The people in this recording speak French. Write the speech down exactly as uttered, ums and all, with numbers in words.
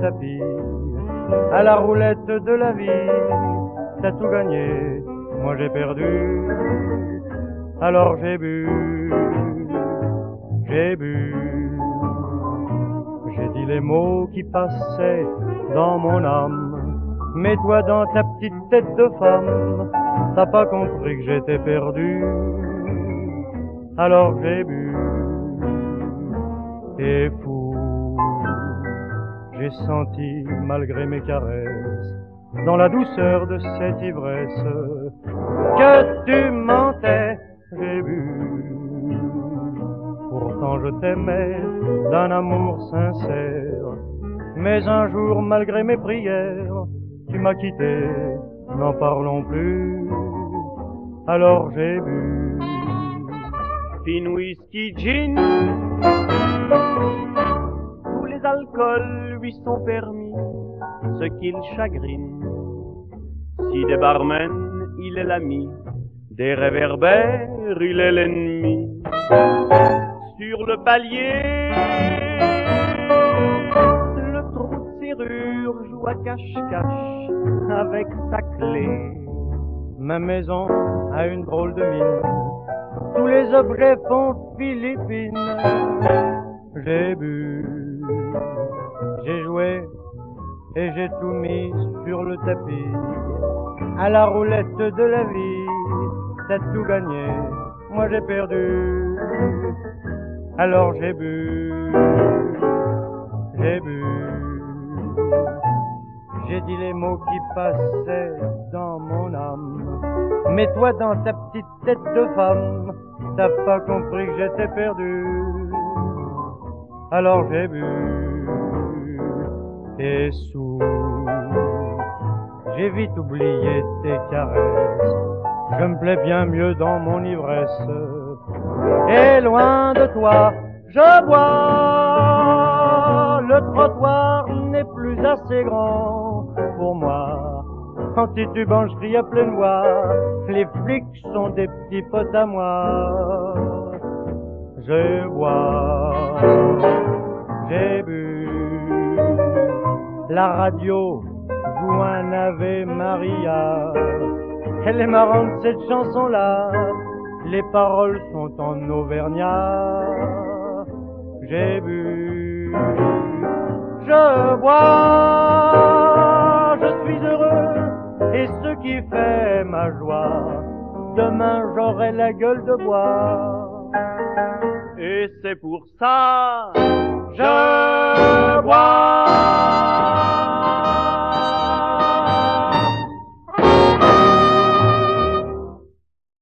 tapis, à la roulette de la vie. T'as tout gagné, moi j'ai perdu, alors j'ai bu, j'ai bu. J'ai dit les mots qui passaient dans mon âme, mais toi dans ta petite tête de femme, t'as pas compris que j'étais perdu, alors j'ai bu. Et fou, j'ai senti malgré mes caresses, dans la douceur de cette ivresse, que tu mentais. J'ai bu, pourtant je t'aimais d'un amour sincère, mais un jour malgré mes prières, tu m'as quitté, n'en parlons plus, alors j'ai bu. Fin, whisky, gin, tous les alcools lui sont permis, ce qu'il chagrine. Si des barmen, il est l'ami, des réverbères, il est l'ennemi. Sur le palier, le trou de serrure joue à cache-cache avec sa clé. Ma maison a une drôle de mine, tous les objets font Philippine. J'ai bu, j'ai joué et j'ai tout mis sur le tapis, à la roulette de la vie. T'as tout gagné, moi j'ai perdu, alors j'ai bu, j'ai bu. J'ai dit les mots qui passaient dans mon âme, mais toi dans ta petite tête de femme, t'as pas compris que j'étais perdu, alors j'ai bu. Et sous, j'ai vite oublié tes caresses, je me plais bien mieux dans mon ivresse. Et loin de toi, je bois, le trottoir n'est plus assez grand pour moi. En titubant, je crie à pleine voix, les flics sont des petits potes à moi. Je bois, j'ai bu, la radio joue un Ave Maria. Elle est marrante cette chanson-là, les paroles sont en auvergnat. J'ai bu, je bois, je suis heureux, et ce qui fait ma joie, demain j'aurai la gueule de bois. Et c'est pour ça